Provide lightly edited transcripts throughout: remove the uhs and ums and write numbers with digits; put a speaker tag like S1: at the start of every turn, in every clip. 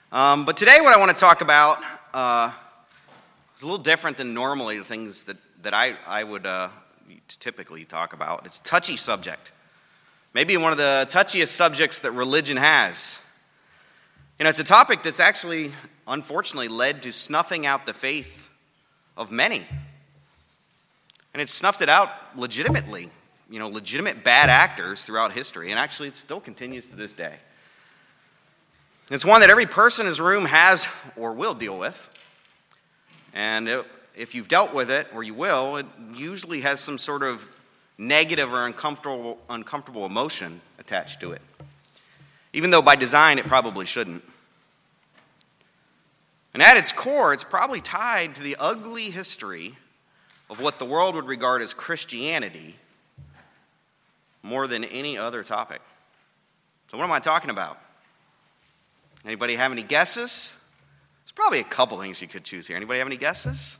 S1: But today what I want to talk about is a little different than normally the things that I would typically talk about. It's a touchy subject. Maybe one of the touchiest subjects that religion has. You know, it's a topic that's actually, unfortunately, led to snuffing out the faith of many. And it's snuffed it out legitimately. You know, legitimate bad actors throughout history. And actually, it still continues to this day. It's one that every person in this room has or will deal with. And if you've dealt with it, or you will, it usually has some sort of negative or uncomfortable emotion attached to it. Even though by design it probably shouldn't. And at its core, it's probably tied to the ugly history of what the world would regard as Christianity more than any other topic. So what am I talking about? Anybody have any guesses? There's probably a couple things you could choose here. Anybody have any guesses?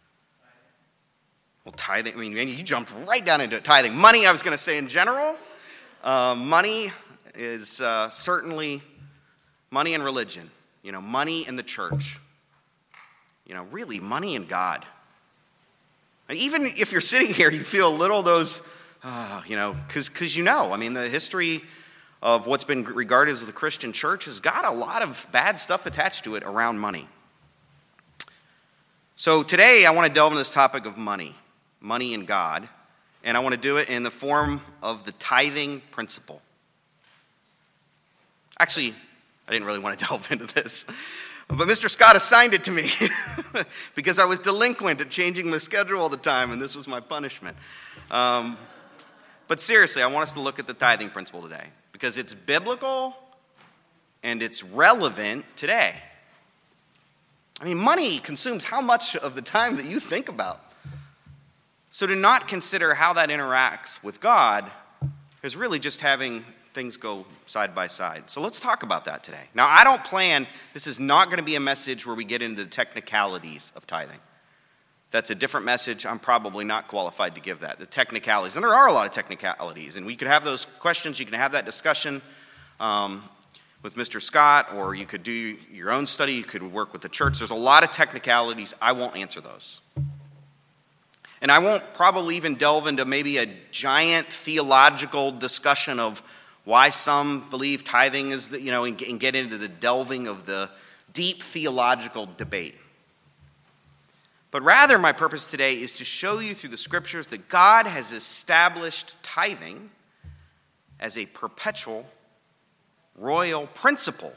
S1: Well, tithing, I mean, you jumped right down into it. Tithing. Money, I was going to say in general. Money is certainly money and religion. You know, money in the church. You know, really, money and God. And even if you're sitting here, you feel a little of those, because you know, I mean, the history of what's been regarded as the Christian church has got a lot of bad stuff attached to it around money. So today, I want to delve into this topic of money and God, and I want to do it in the form of the tithing principle. Actually, I didn't really want to delve into this, but Mr. Scott assigned it to me because I was delinquent at changing the schedule all the time, and this was my punishment. But seriously, I want us to look at the tithing principle today because it's biblical and it's relevant today. I mean, money consumes how much of the time that you think about. So to not consider how that interacts with God is really just having things go side by side. So let's talk about that today. Now, I don't plan, this is not going to be a message where we get into the technicalities of tithing. That's a different message. I'm probably not qualified to give that. The technicalities, and there are a lot of technicalities, and we could have those questions, you can have that discussion with Mr. Scott, or you could do your own study, you could work with the church. There's a lot of technicalities. I won't answer those. And I won't probably even delve into maybe a giant theological discussion of why some believe tithing is, and get into the delving of the deep theological debate. But rather, my purpose today is to show you through the scriptures that God has established tithing as a perpetual, royal principle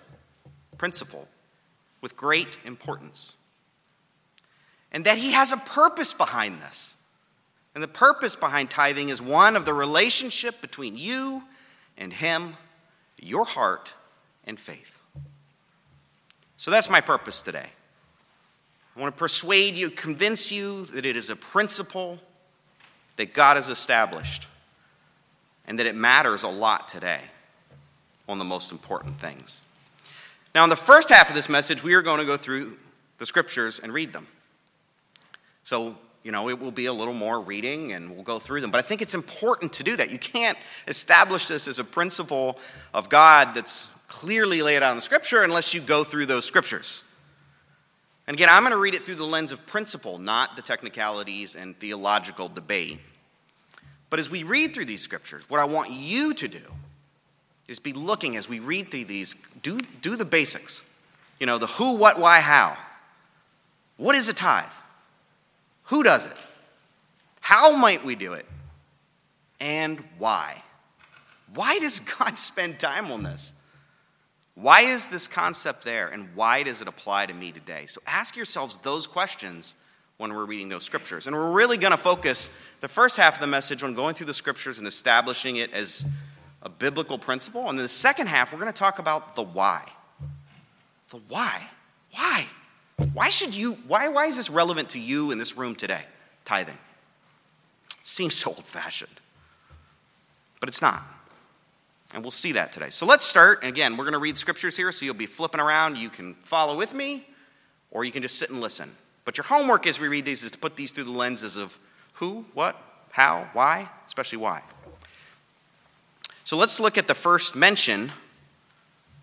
S1: with great importance. And that he has a purpose behind this. And the purpose behind tithing is one of the relationship between you and him, your heart and faith. So that's my purpose today. I want to persuade you, convince you that it is a principle that God has established and that it matters a lot today on the most important things. Now, in the first half of this message, we are going to go through the scriptures and read them. So, it will be a little more reading and we'll go through them. But I think it's important to do that. You can't establish this as a principle of God that's clearly laid out in the scripture unless you go through those scriptures. And again, I'm going to read it through the lens of principle, not the technicalities and theological debate. But as we read through these scriptures, what I want you to do is be looking as we read through these, do the basics. The who, what, why, how. What is a tithe? Who does it? How might we do it? And why? Why does God spend time on this? Why is this concept there, and why does it apply to me today? So ask yourselves those questions when we're reading those scriptures. And we're really going to focus the first half of the message on going through the scriptures and establishing it as a biblical principle. And then the second half, we're going to talk about the why. The why. Why? Why is this relevant to you in this room today? Tithing. Seems so old-fashioned. But it's not. And we'll see that today. So let's start. And again, we're going to read scriptures here, so you'll be flipping around. You can follow with me, or you can just sit and listen. But your homework as we read these is to put these through the lenses of who, what, how, why, especially why. So let's look at the first mention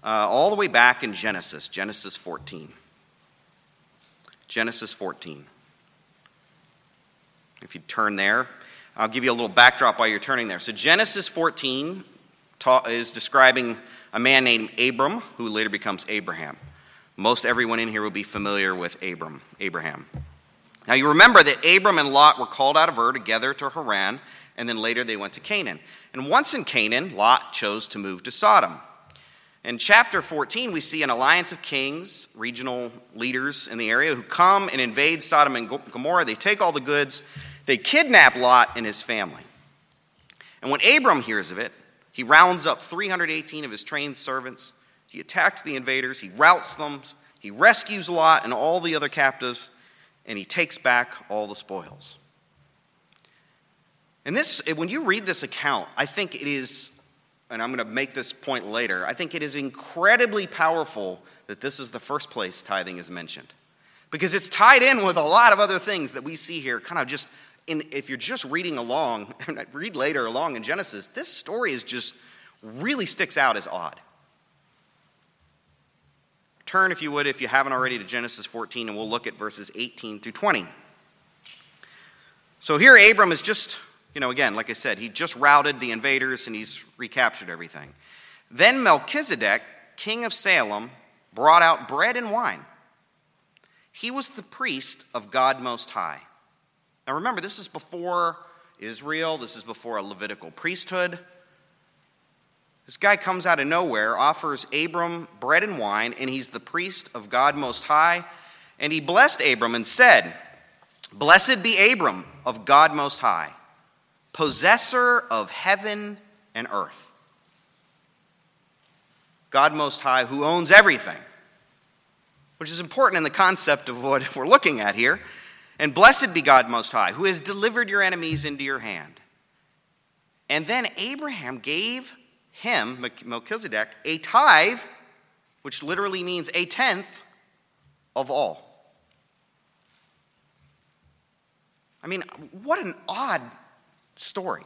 S1: all the way back in Genesis 14. Genesis 14. If you turn there, I'll give you a little backdrop while you're turning there. So Genesis 14 is describing a man named Abram, who later becomes Abraham. Most everyone in here will be familiar with Abraham. Now you remember that Abram and Lot were called out of Ur together to Haran, and then later they went to Canaan. And once in Canaan, Lot chose to move to Sodom. In chapter 14, we see an alliance of kings, regional leaders in the area, who come and invade Sodom and Gomorrah. They take all the goods. They kidnap Lot and his family. And when Abram hears of it, he rounds up 318 of his trained servants. He attacks the invaders. He routs them. He rescues Lot and all the other captives, and he takes back all the spoils. And this, when you read this account, I think it is, and I'm going to make this point later, I think it is incredibly powerful that this is the first place tithing is mentioned. Because it's tied in with a lot of other things that we see here, kind of just, if you're just reading along, and read later along in Genesis, this story is just really sticks out as odd. Turn, if you would, if you haven't already, to Genesis 14, and we'll look at verses 18 through 20. So here Abram is just, again, like I said, he just routed the invaders and he's recaptured everything. Then Melchizedek, king of Salem, brought out bread and wine. He was the priest of God Most High. Now remember, this is before Israel. This is before a Levitical priesthood. This guy comes out of nowhere, offers Abram bread and wine, and he's the priest of God Most High. And he blessed Abram and said, "Blessed be Abram of God Most High, possessor of heaven and earth." God Most High, who owns everything, which is important in the concept of what we're looking at here. "And blessed be God Most High, who has delivered your enemies into your hand." And then Abraham gave him, Melchizedek, a tithe, which literally means a tenth of all. I mean, what an odd story.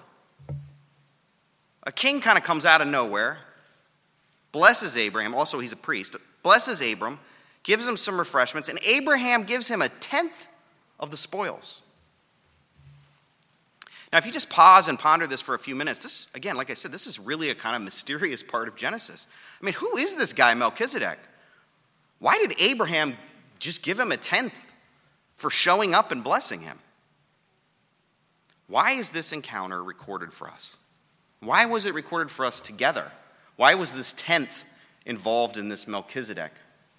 S1: A king kind of comes out of nowhere, blesses Abraham, also he's a priest, blesses Abram, gives him some refreshments, and Abraham gives him a tenth of the spoils. Now, if you just pause and ponder this for a few minutes, this, again, like I said, this is really a kind of mysterious part of Genesis. I mean, who is this guy, Melchizedek? Why did Abraham just give him a tenth for showing up and blessing him? Why is this encounter recorded for us? Why was it recorded for us together? Why was this tenth involved in this Melchizedek?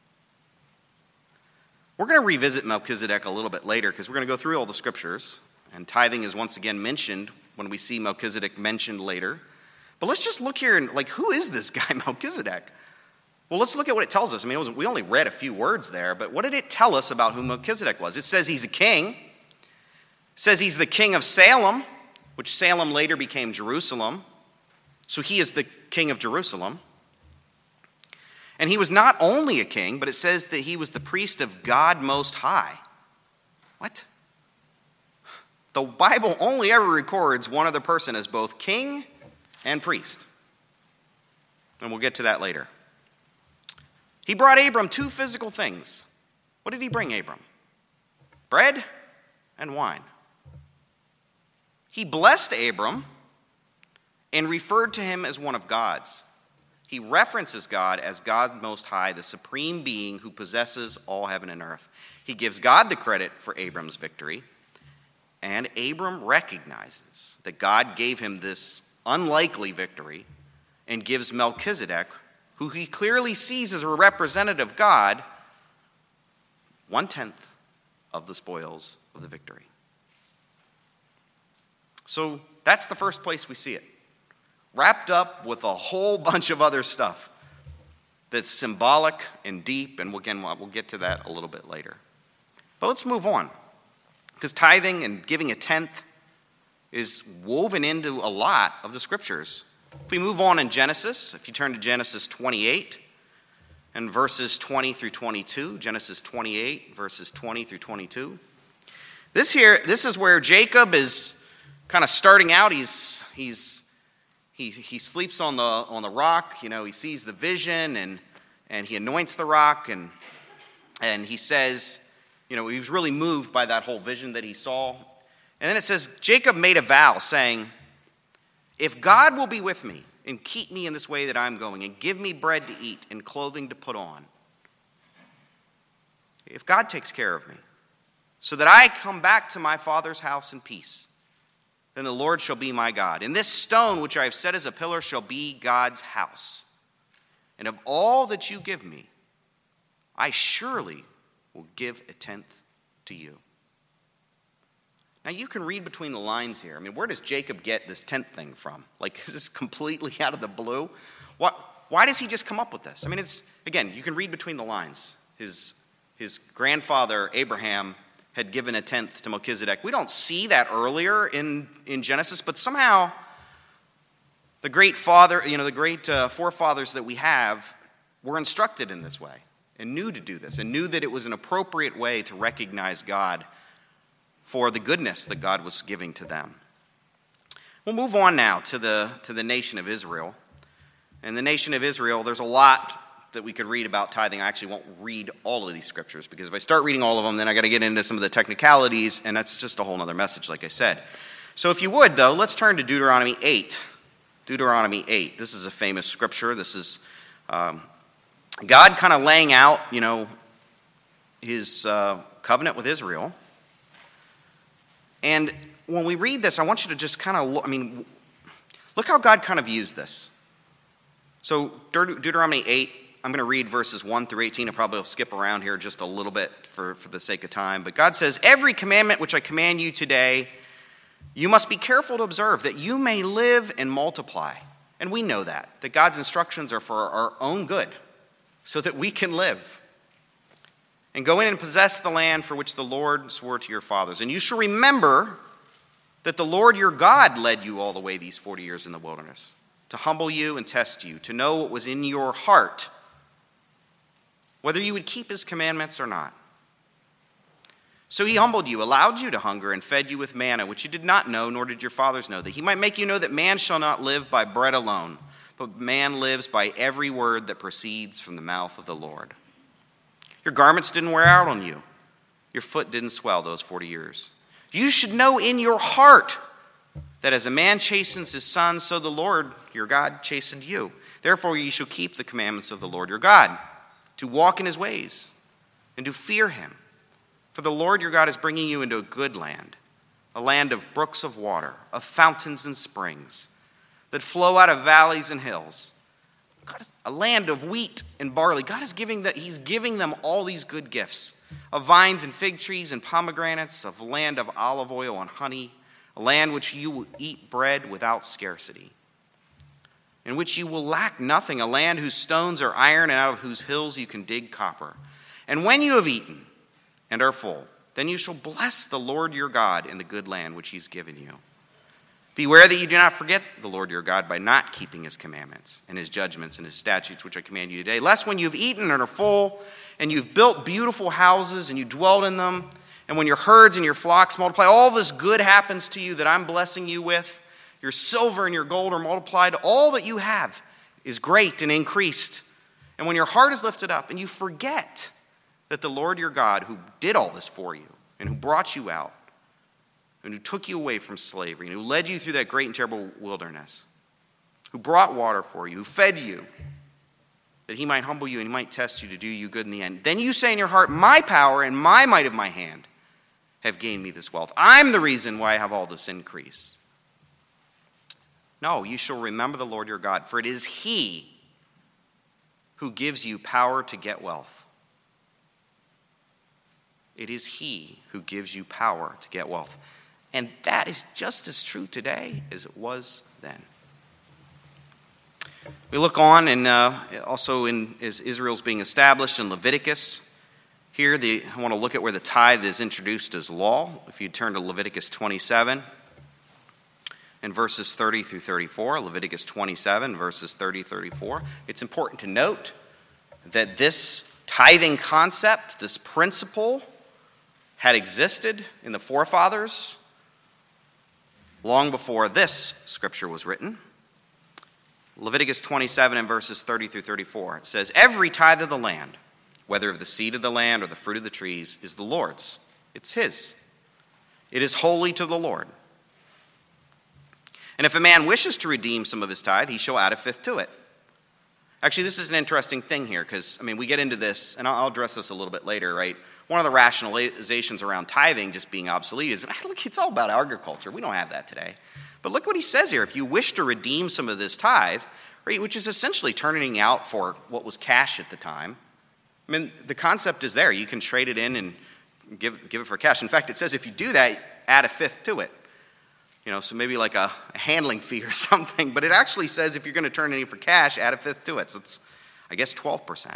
S1: We're going to revisit Melchizedek a little bit later because we're going to go through all the scriptures, and tithing is once again mentioned when we see Melchizedek mentioned later. But let's just look here and who is this guy Melchizedek? Well, let's look at what it tells us. I mean, we only read a few words there, but what did it tell us about who Melchizedek was? It says he's a king. It says he's the king of Salem, which Salem later became Jerusalem. So he is the king of Jerusalem. And he was not only a king, but it says that he was the priest of God Most High. What? The Bible only ever records one other person as both king and priest. And we'll get to that later. He brought Abram two physical things. What did he bring Abram? Bread and wine. He blessed Abram and referred to him as one of God's. He references God as God Most High, the supreme being who possesses all heaven and earth. He gives God the credit for Abram's victory, and Abram recognizes that God gave him this unlikely victory and gives Melchizedek, who he clearly sees as a representative of God, 1/10 of the spoils of the victory. So that's the first place we see it, wrapped up with a whole bunch of other stuff that's symbolic and deep, and again, we'll get to that a little bit later. But let's move on, because tithing and giving a tenth is woven into a lot of the scriptures. If we move on in Genesis, if you turn to Genesis 28 and verses 20 through 22, Genesis 28, verses 20 through 22. This is where Jacob is kind of starting out. He sleeps on the rock. He sees the vision, and and he anoints the rock, and he says, he was really moved by that whole vision that he saw. And then it says, Jacob made a vow saying, if God will be with me and keep me in this way that I'm going and give me bread to eat and clothing to put on, if God takes care of me so that I come back to my father's house in peace, then the Lord shall be my God. And this stone which I have set as a pillar shall be God's house. And of all that you give me, I surely will give a tenth to you. Now you can read between the lines here. I mean, where does Jacob get this tenth thing from? Like, is this completely out of the blue? Why does he just come up with this? I mean, you can read between the lines. His grandfather, Abraham, had given a tenth to Melchizedek. We don't see that earlier in Genesis, but somehow the great forefathers that we have were instructed in this way and knew to do this and knew that it was an appropriate way to recognize God for the goodness that God was giving to them. We'll move on now to the nation of Israel. And the nation of Israel, there's a lot that we could read about tithing. I actually won't read all of these scriptures because if I start reading all of them, then I got to get into some of the technicalities, and that's just a whole other message, like I said. So if you would, though, let's turn to Deuteronomy 8. Deuteronomy 8. This is a famous scripture. This is God kind of laying out, his covenant with Israel. And when we read this, I want you to just kind of look how God kind of views this. So Deuteronomy 8, I'm going to read verses 1 through 18. I probably will skip around here just a little bit for the sake of time. But God says, every commandment which I command you today, you must be careful to observe, that you may live and multiply. And we know that God's instructions are for our own good, so that we can live. And go in and possess the land for which the Lord swore to your fathers. And you shall remember that the Lord your God led you all the way these 40 years in the wilderness, to humble you and test you, to know what was in your heart, whether you would keep his commandments or not. So he humbled you, allowed you to hunger, and fed you with manna, which you did not know, nor did your fathers know, that he might make you know that man shall not live by bread alone, but man lives by every word that proceeds from the mouth of the Lord. Your garments didn't wear out on you. Your foot didn't swell those 40 years. You should know in your heart that as a man chastens his son, so the Lord your God chastened you. Therefore you shall keep the commandments of the Lord your God, to walk in his ways and to fear him. For the Lord your God is bringing you into a good land, a land of brooks of water, of fountains and springs that flow out of valleys and hills. God is a land of wheat and barley. God is he's giving them all these good gifts of vines and fig trees and pomegranates, of land of olive oil and honey, a land which you will eat bread without scarcity, in which you will lack nothing, a land whose stones are iron and out of whose hills you can dig copper. And when you have eaten and are full, then you shall bless the Lord your God in the good land which he's given you. Beware that you do not forget the Lord your God by not keeping his commandments and his judgments and his statutes, which I command you today, lest when you've eaten and are full, and you've built beautiful houses and you dwelled in them, and when your herds and your flocks multiply, all this good happens to you that I'm blessing you with. Your silver and your gold are multiplied. All that you have is great and increased. And when your heart is lifted up and you forget that the Lord your God, who did all this for you and who brought you out and who took you away from slavery and who led you through that great and terrible wilderness, who brought water for you, who fed you, that he might humble you and he might test you to do you good in the end. Then you say in your heart, my power and my might of my hand have gained me this wealth. I'm the reason why I have all this increase. No, you shall remember the Lord your God, for it is he who gives you power to get wealth. It is he who gives you power to get wealth. And that is just as true today as it was then. We look on, and also as Israel's being established in Leviticus, here I want to look at where the tithe is introduced as law. If you turn to Leviticus 27 and verses 30 through 34, Leviticus 27 verses 30-34, it's important to note that this tithing concept, this principle, had existed in the forefathers long before this scripture was written. Leviticus 27 and verses 30 through 34. It says, "Every tithe of the land, whether of the seed of the land or the fruit of the trees, is the Lord's. It's his. It is holy to the Lord. And if a man wishes to redeem some of his tithe, he shall add a fifth to it." Actually, this is an interesting thing here because, we get into this, and I'll address this a little bit later, right? One of the rationalizations around tithing just being obsolete is, look, it's all about agriculture. We don't have that today. But look what he says here. If you wish to redeem some of this tithe, right, which is essentially turning out for what was cash at the time, the concept is there. You can trade it in and give it for cash. In fact, it says if you do that, add a fifth to it. So maybe like a handling fee or something. But it actually says if you're going to turn it in for cash, add a fifth to it. So it's, 12%.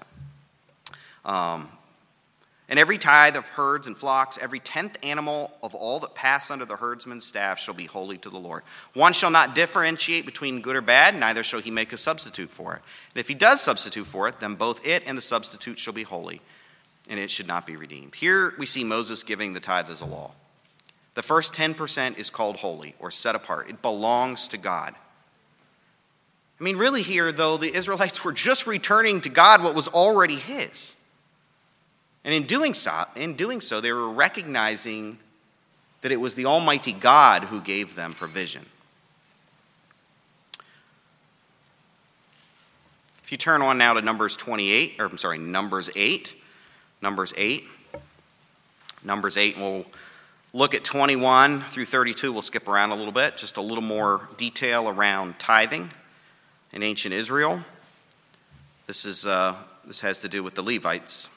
S1: And every tithe of herds and flocks, every 10th animal of all that pass under the herdsman's staff shall be holy to the Lord. One shall not differentiate between good or bad, neither shall he make a substitute for it. And if he does substitute for it, then both it and the substitute shall be holy, and it should not be redeemed. Here we see Moses giving the tithe as a law. The first 10% is called holy or set apart. It belongs to God. Really here, though, the Israelites were just returning to God what was already his. And in doing so, they were recognizing that it was the Almighty God who gave them provision. If you turn on now to Numbers 8. Numbers 8, and we'll look at 21 through 32. We'll skip around a little bit, just a little more detail around tithing in ancient Israel. This has to do with the Levites.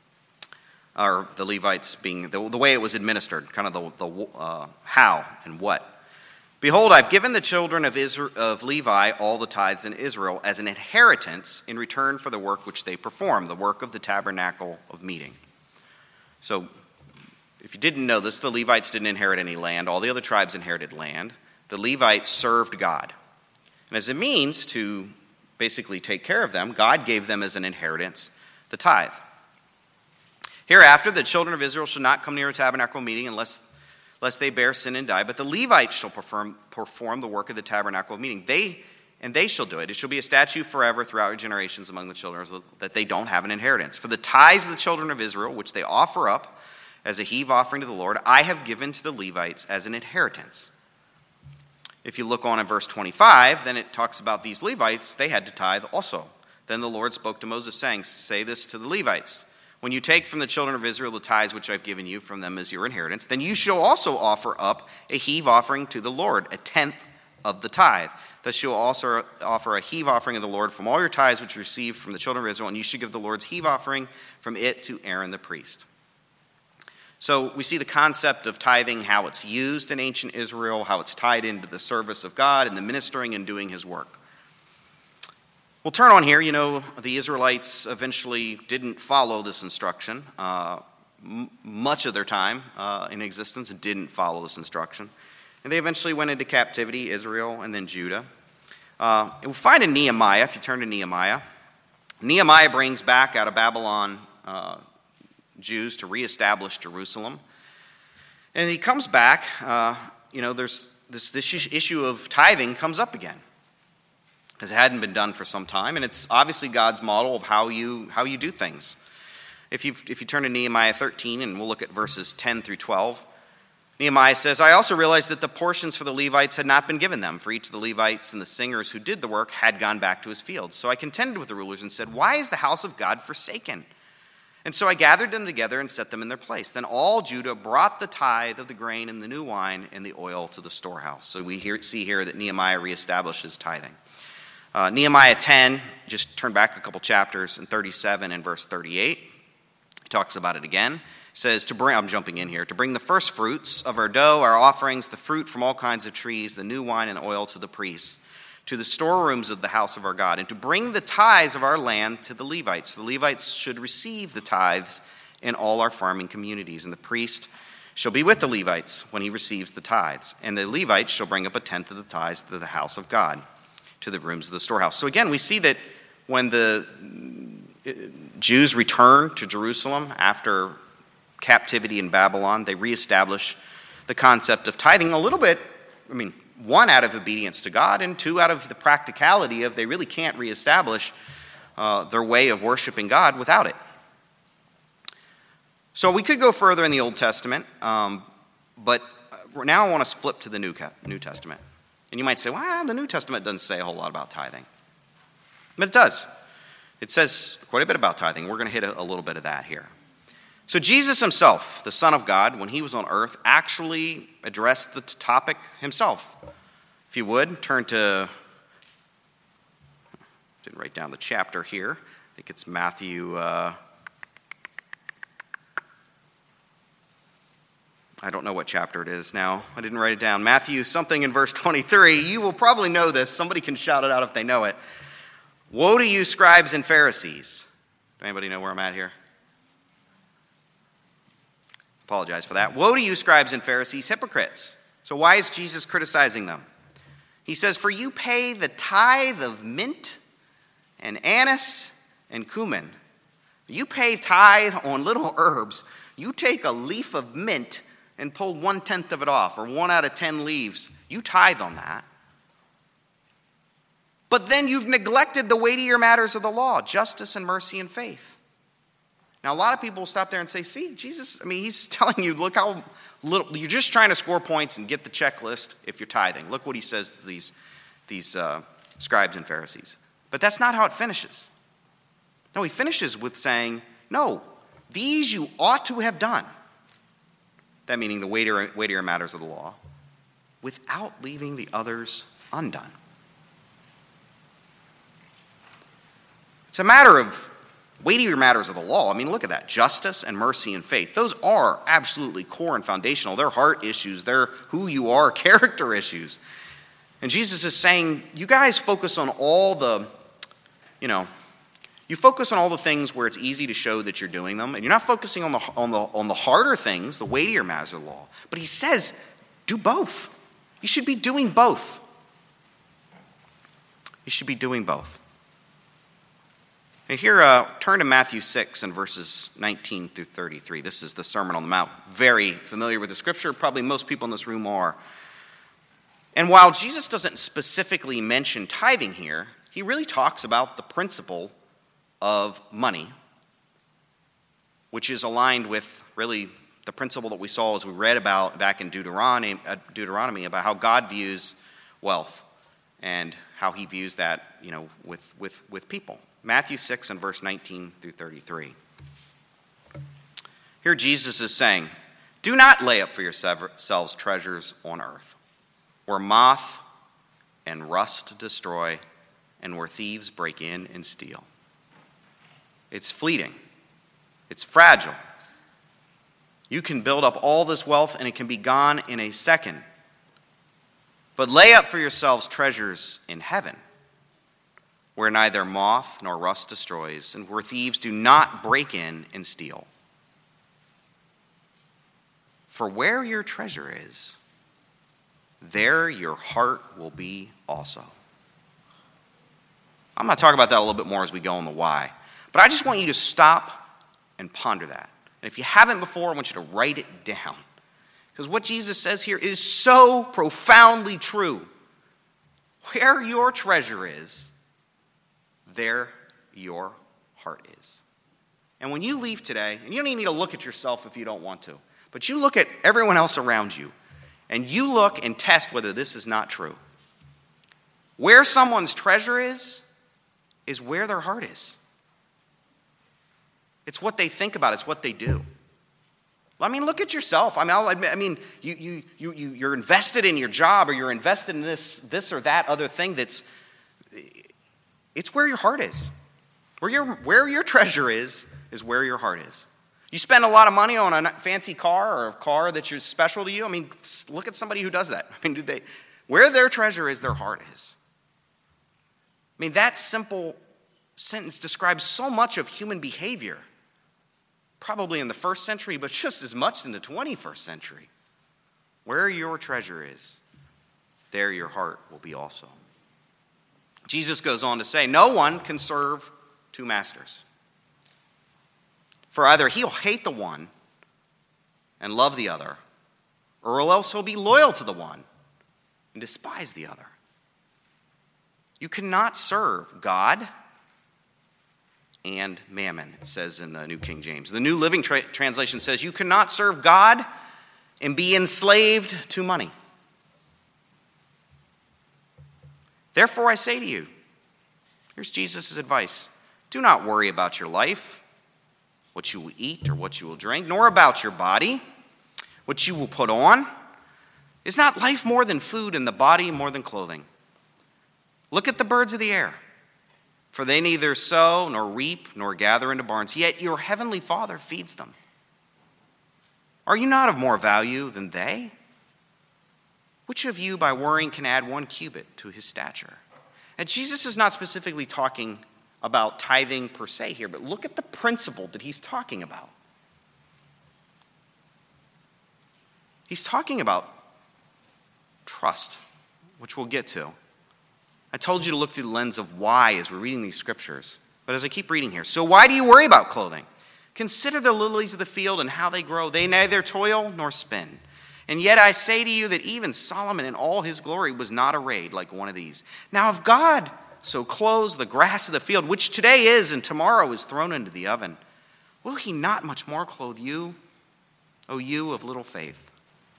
S1: Or the Levites being the way it was administered, kind of the how and what. "Behold, I've given the children of Levi all the tithes in Israel as an inheritance in return for the work which they perform, the work of the tabernacle of meeting." So, if you didn't know this, the Levites didn't inherit any land. All the other tribes inherited land. The Levites served God. And as a means to basically take care of them, God gave them as an inheritance the tithe. "Hereafter, the children of Israel shall not come near a tabernacle meeting unless they bear sin and die, but the Levites shall perform the work of the tabernacle of meeting. They shall do it. It shall be a statute forever throughout your generations among the children of Israel that they don't have an inheritance. For the tithes of the children of Israel, which they offer up as a heave offering to the Lord, I have given to the Levites as an inheritance." If you look on in verse 25, then it talks about these Levites. They had to tithe also. "Then the Lord spoke to Moses, saying, say this to the Levites. When you take from the children of Israel the tithes which I've given you from them as your inheritance, then you shall also offer up a heave offering to the Lord, a tenth of the tithe. Thus you will also offer a heave offering of the Lord from all your tithes which you receive from the children of Israel, and you should give the Lord's heave offering from it to Aaron the priest." So we see the concept of tithing, how it's used in ancient Israel, how it's tied into the service of God and the ministering and doing his work. We'll turn on here. The Israelites eventually didn't follow this instruction. Much of their time in existence didn't follow this instruction. And they eventually went into captivity, Israel and then Judah. We'll find in Nehemiah, if you turn to Nehemiah, Nehemiah brings back out of Babylon Jews to reestablish Jerusalem. And he comes back, there's this issue of tithing comes up again, because it hadn't been done for some time, and it's obviously God's model of how you do things. If you turn to Nehemiah 13, and we'll look at verses 10 through 12, Nehemiah says, "I also realized that the portions for the Levites had not been given them, for each of the Levites and the singers who did the work had gone back to his fields. So I contended with the rulers and said, 'Why is the house of God forsaken?' And so I gathered them together and set them in their place. Then all Judah brought the tithe of the grain and the new wine and the oil to the storehouse." So we see here that Nehemiah reestablishes tithing. Nehemiah 10, just turn back a couple chapters, in 37 and verse 38. He talks about it again. It says, I'm jumping in here, "To bring the first fruits of our dough, our offerings, the fruit from all kinds of trees, the new wine and oil to the priests, to the storerooms of the house of our God, and to bring the tithes of our land to the Levites. For the Levites should receive the tithes in all our farming communities, and the priest shall be with the Levites when he receives the tithes, and the Levites shall bring up a tenth of the tithes to the house of God, to the rooms of the storehouse." So again, we see that when the Jews return to Jerusalem after captivity in Babylon, they reestablish the concept of tithing a little bit, one, out of obedience to God, and two, out of the practicality of they really can't reestablish their way of worshiping God without it. So we could go further in the Old Testament, but now I want to flip to the New Testament. And you might say, well, the New Testament doesn't say a whole lot about tithing. But it does. It says quite a bit about tithing. We're going to hit a little bit of that here. So Jesus himself, the Son of God, when he was on earth, actually addressed the topic himself. If you would, turn to, didn't write down the chapter here. I think it's Matthew, I don't know what chapter it is now. I didn't write it down. Matthew something in verse 23. You will probably know this. Somebody can shout it out if they know it. Woe to you, scribes and Pharisees. Does anybody know where I'm at here? Apologize for that. Woe to you, scribes and Pharisees, hypocrites. So why is Jesus criticizing them? He says, for you pay the tithe of mint and anise and cumin. You pay tithe on little herbs. You take a leaf of mint and pull 1/10 of it off, or 1 out of 10 leaves. You tithe on that. But then you've neglected the weightier matters of the law, justice and mercy and faith. Now, a lot of people will stop there and say, see, Jesus, he's telling you, look how little, you're just trying to score points and get the checklist if you're tithing. Look what he says to these scribes and Pharisees. But that's not how it finishes. No, he finishes with saying, no, these you ought to have done. That meaning the weightier matters of the law, without leaving the others undone. It's a matter of weightier matters of the law. Look at that. Justice and mercy and faith. Those are absolutely core and foundational. They're heart issues. They're who you are, character issues. And Jesus is saying, you guys focus on all the, you focus on all the things where it's easy to show that you're doing them, and you're not focusing on the harder things, the weightier matters of the law. But he says, do both. You should be doing both. You should be doing both. And here, turn to Matthew 6 and verses 19 through 33. This is the Sermon on the Mount. Very familiar with the scripture. Probably most people in this room are. And while Jesus doesn't specifically mention tithing here, he really talks about the principle of money, which is aligned with really the principle that we saw as we read about back in Deuteronomy about how God views wealth and how he views that, with people. Matthew 6 and verse 19 through 33. Here Jesus is saying, do not lay up for yourselves treasures on earth, where moth and rust destroy, and where thieves break in and steal. It's fleeting. It's fragile. You can build up all this wealth and it can be gone in a second. But lay up for yourselves treasures in heaven, where neither moth nor rust destroys, and where thieves do not break in and steal. For where your treasure is, there your heart will be also. I'm going to talk about that a little bit more as we go on the why. But I just want you to stop and ponder that. And if you haven't before, I want you to write it down. Because what Jesus says here is so profoundly true. Where your treasure is, there your heart is. And when you leave today, and you don't even need to look at yourself if you don't want to, but you look at everyone else around you, and you look and test whether this is not true. Where someone's treasure is where their heart is. It's what they think about. It's what they do. Look at yourself. You're invested in your job, or you're invested in this or that other thing. It's where your heart is. Where your treasure is where your heart is. You spend a lot of money on a fancy car or a car that is special to you. Look at somebody who does that. Where their treasure is, their heart is. That simple sentence describes so much of human behavior. Probably in the first century, but just as much in the 21st century. Where your treasure is, there your heart will be also. Jesus goes on to say, no one can serve two masters. For either he'll hate the one and love the other, or else he'll be loyal to the one and despise the other. You cannot serve God and mammon, it says in the New King James. The New Living Translation says you cannot serve God and be enslaved to money. Therefore I say to you, here's Jesus' advice. Do not worry about your life, what you will eat or what you will drink, nor about your body, what you will put on. Is not life more than food and the body more than clothing? Look at the birds of the air, for they neither sow nor reap nor gather into barns, yet your heavenly Father feeds them. Are you not of more value than they? Which of you by worrying can add 1 cubit to his stature? And Jesus is not specifically talking about tithing per se here, but look at the principle that he's talking about. He's talking about trust, which we'll get to. I told you to look through the lens of why as we're reading these scriptures. But as I keep reading here, so why do you worry about clothing? Consider the lilies of the field and how they grow. They neither toil nor spin. And yet I say to you that even Solomon in all his glory was not arrayed like one of these. Now if God so clothes the grass of the field, which today is and tomorrow is thrown into the oven, will he not much more clothe you, O you of little faith?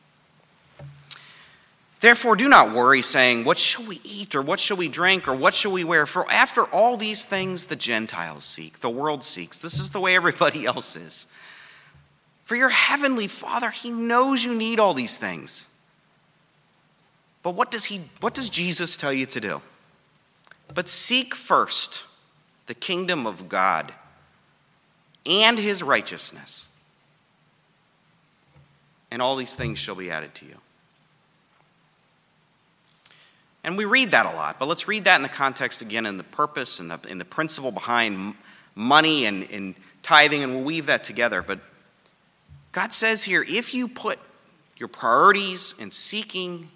S1: Therefore do not worry, saying, what shall we eat, or what shall we drink, or what shall we wear? For after all these things the Gentiles seek, the world seeks. This is the way everybody else is. For your heavenly Father, he knows you need all these things. But what does Jesus tell you to do? But seek first the kingdom of God and his righteousness, and all these things shall be added to you. And we read that a lot, but let's read that in the context again, in the purpose and in the principle behind money and tithing, and we'll weave that together. But God says here, if you put your priorities in seeking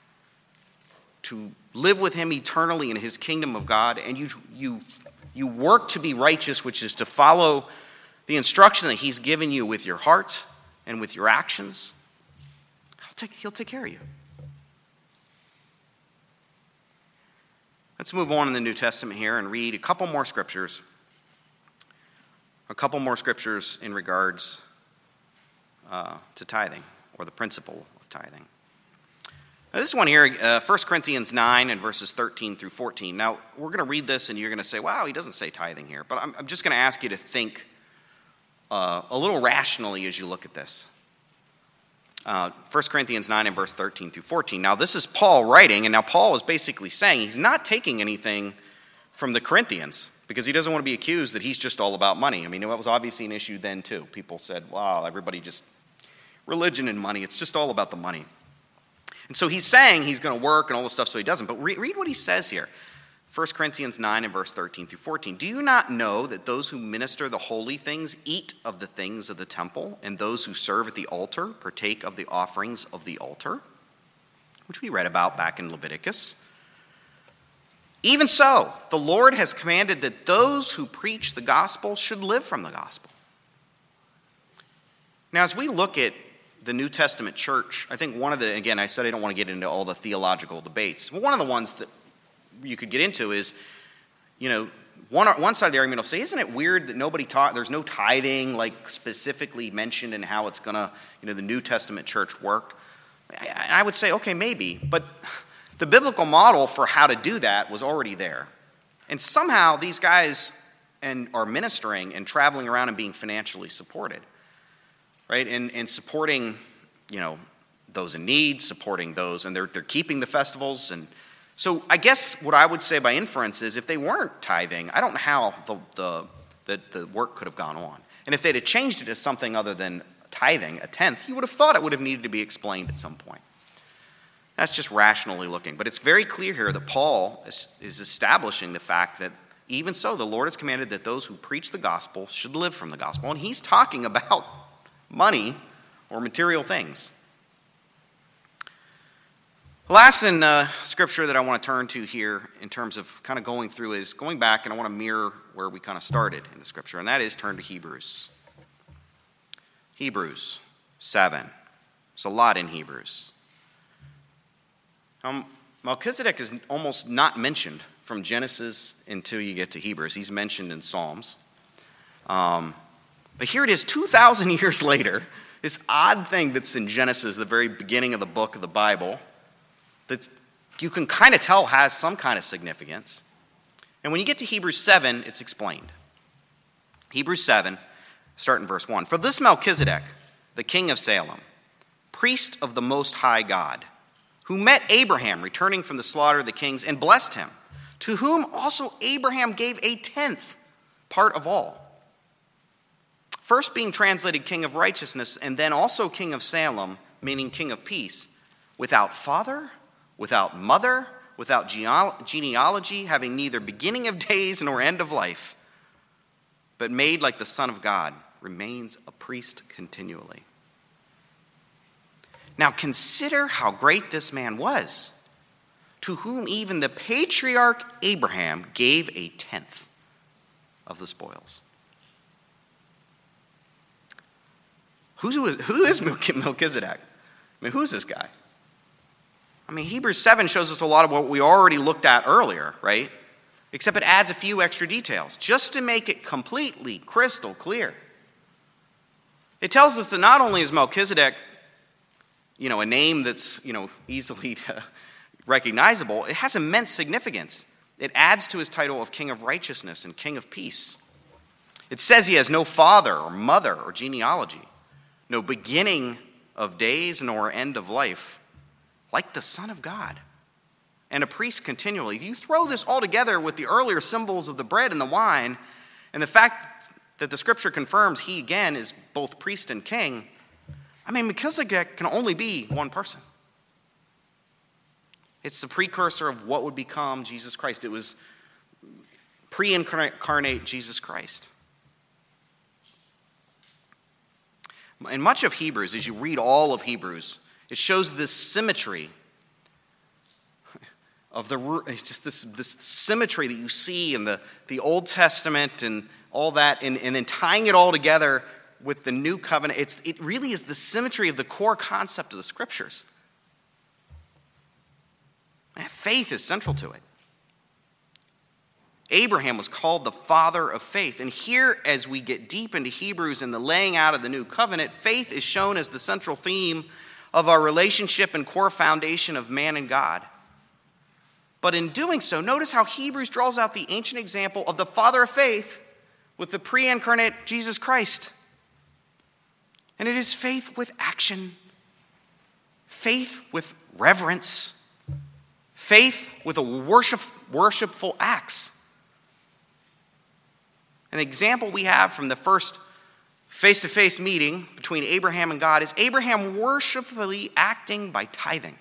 S1: to live with him eternally in his kingdom of God, and you work to be righteous, which is to follow the instruction that he's given you with your heart and with your actions, he'll take care of you. Let's move on in the New Testament here and read a couple more scriptures in regards to tithing, or the principle of tithing. Now, this one here, 1 Corinthians 9 and verses 13 through 14. Now, we're going to read this and you're going to say, wow, he doesn't say tithing here. But I'm just going to ask you to think a little rationally as you look at this. 1 Corinthians 9 and verse 13 through 14. Now, this is Paul writing, and now Paul is basically saying he's not taking anything from the Corinthians because he doesn't want to be accused that he's just all about money. I mean, that was obviously an issue then too. People said, wow, everybody just, religion and money, it's just all about the money. And so he's saying he's going to work and all this stuff, so he doesn't. But read what he says here. 1 Corinthians 9 and verse 13 through 14. Do you not know that those who minister the holy things eat of the things of the temple, and those who serve at the altar partake of the offerings of the altar? Which we read about back in Leviticus. Even so, the Lord has commanded that those who preach the gospel should live from the gospel. Now, as we look at the New Testament church, I think one of the, again, I said I don't want to get into all the theological debates, but one of the ones that you could get into is, one side of the argument will say, isn't it weird that there's no tithing like specifically mentioned in how it's going to, the New Testament church worked? I would say, okay, maybe, but the biblical model for how to do that was already there. And somehow these guys are ministering and traveling around and being financially supported, right? And supporting, those in need, supporting those, and they're keeping the festivals. And so I guess what I would say by inference is if they weren't tithing, I don't know how the work could have gone on. And if they'd have changed it to something other than tithing, a tenth, you would have thought it would have needed to be explained at some point. That's just rationally looking. But it's very clear here that Paul is establishing the fact that even so, the Lord has commanded that those who preach the gospel should live from the gospel. And he's talking about money or material things. The last in scripture that I want to turn to here in terms of kind of going through is going back, and I want to mirror where we kind of started in the scripture, and that is turn to Hebrews. Hebrews 7. There's a lot in Hebrews. Melchizedek is almost not mentioned from Genesis until you get to Hebrews. He's mentioned in Psalms. But here it is 2,000 years later, this odd thing that's in Genesis, the very beginning of the book of the Bible, that you can kind of tell has some kind of significance. And when you get to Hebrews 7, it's explained. Hebrews 7, start in verse 1. For this Melchizedek, the king of Salem, priest of the Most High God, who met Abraham returning from the slaughter of the kings and blessed him, to whom also Abraham gave a tenth part of all. First being translated king of righteousness, and then also king of Salem, meaning king of peace, without father, without mother, without genealogy, having neither beginning of days nor end of life, but made like the Son of God, remains a priest continually. Now consider how great this man was, to whom even the patriarch Abraham gave a tenth of the spoils. Who is Melchizedek? I mean, who's this guy? I mean, Hebrews 7 shows us a lot of what we already looked at earlier, right? Except it adds a few extra details, just to make it completely crystal clear. It tells us that not only is Melchizedek, a name that's, easily recognizable, it has immense significance. It adds to his title of King of Righteousness and King of Peace. It says he has no father or mother or genealogy, no beginning of days nor end of life, like the Son of God, and a priest continually. You throw this all together with the earlier symbols of the bread and the wine, and the fact that the scripture confirms he again is both priest and king. I mean, Melchizedek can only be one person. It's the precursor of what would become Jesus Christ. It was pre-incarnate Jesus Christ. In much of Hebrews, as you read all of Hebrews, it shows this symmetry of it's just this symmetry that you see in the Old Testament and all that, and then tying it all together with the new covenant. It really is the symmetry of the core concept of the scriptures. And faith is central to it. Abraham was called the father of faith. And here, as we get deep into Hebrews and the laying out of the new covenant, faith is shown as the central theme of our relationship and core foundation of man and God. But in doing so, notice how Hebrews draws out the ancient example of the father of faith with the pre-incarnate Jesus Christ. And it is faith with action, faith with reverence, faith with a worshipful acts. An example we have from the first face-to-face meeting between Abraham and God is Abraham worshipfully acting by tithing.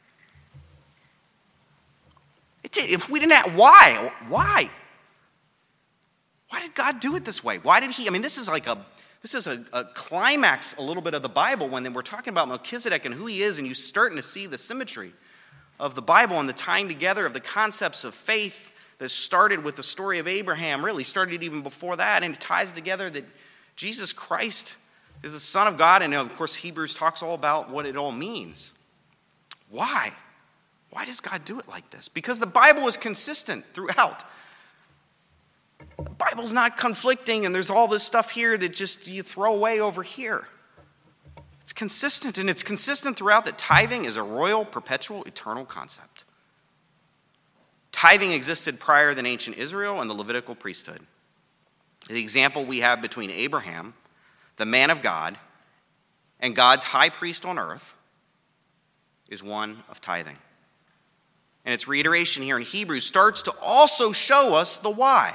S1: If we didn't have, why? Why did God do it this way? Why did he? I mean, this is a climax, a little bit of the Bible when we're talking about Melchizedek and who he is, and you're starting to see the symmetry of the Bible and the tying together of the concepts of faith that started with the story of Abraham, really started even before that, and it ties together that Jesus Christ is the Son of God, and of course Hebrews talks all about what it all means. Why? Why does God do it like this? Because the Bible is consistent throughout. The Bible's not conflicting, and there's all this stuff here that just you throw away over here. It's consistent, and it's consistent throughout that tithing is a royal, perpetual, eternal concept. Tithing existed prior than ancient Israel and the Levitical priesthood. The example we have between Abraham, the man of God, and God's high priest on earth is one of tithing. And its reiteration here in Hebrews starts to also show us the why.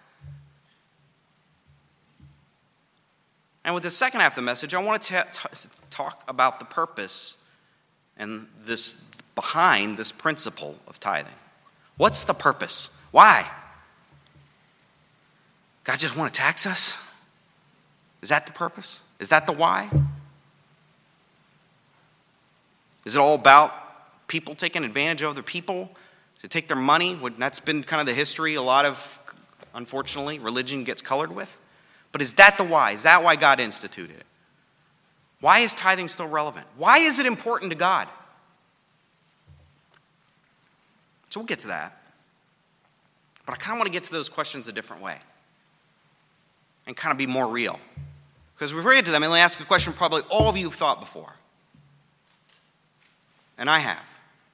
S1: And with the second half of the message, I want to talk about the purpose and this behind this principle of tithing. What's the purpose? Why? God just want to tax us? Is that the purpose? Is that the why? Is it all about people taking advantage of other people to take their money? That's been kind of the history a lot of, unfortunately, religion gets colored with. But is that the why? Is that why God instituted it? Why is tithing still relevant? Why is it important to God? So we'll get to that. But I kind of want to get to those questions a different way and kind of be more real. Because before we get to them, I'm going to ask a question probably all of you have thought before. And I have.